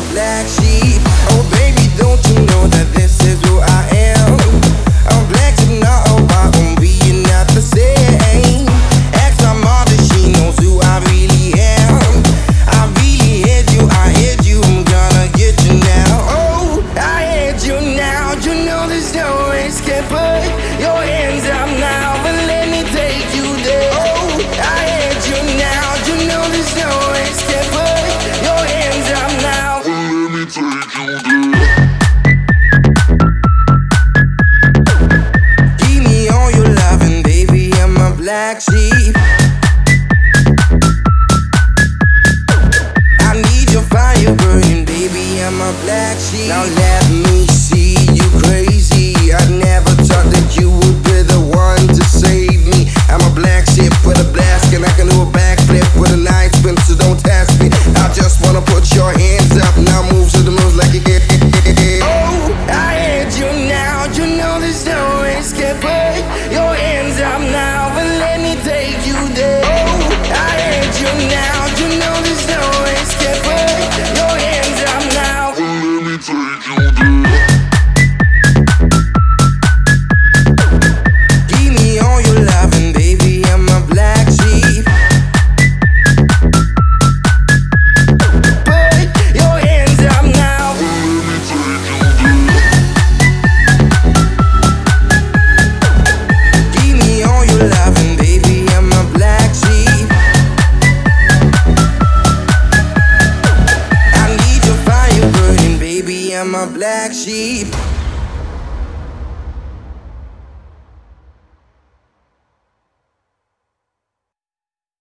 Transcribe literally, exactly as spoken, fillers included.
black sheep. Oh baby, don't you know that this is who I am? I'm black to know why I'm being not the same. Ask my mother, she knows who I really am. I really hate you, I hate you, I'm gonna get you now. Oh, I hate you now, you know there's no escape. Put your hands up now, but let me take you there. Oh, I hate you now, you know there's no escape. Put your hands up now, but let me take you there. Give me all your loving, baby, I'm a black sheep. I need your fire burning, baby, I'm a black sheep. Now let me see you crazy. I never thought that you would be the one to save me. I'm a black sheep with a blast, and I can do a backflip with a nice spin, so don't test me. I just wanna put your hands up, now move to the moves like you get. Oh, I hate you now, you know there's no escape. Put your hands up now, but let me take you there. Oh, I hate you now, you know there's no escape. Put your hands up now, but let me take you there. Give me all your loving, baby, I'm a black sheep. Put your hands up now, but let me take you there. Give me all your loving, baby, I'm a black sheep. I need your fire burning, baby, I'm a black sheep.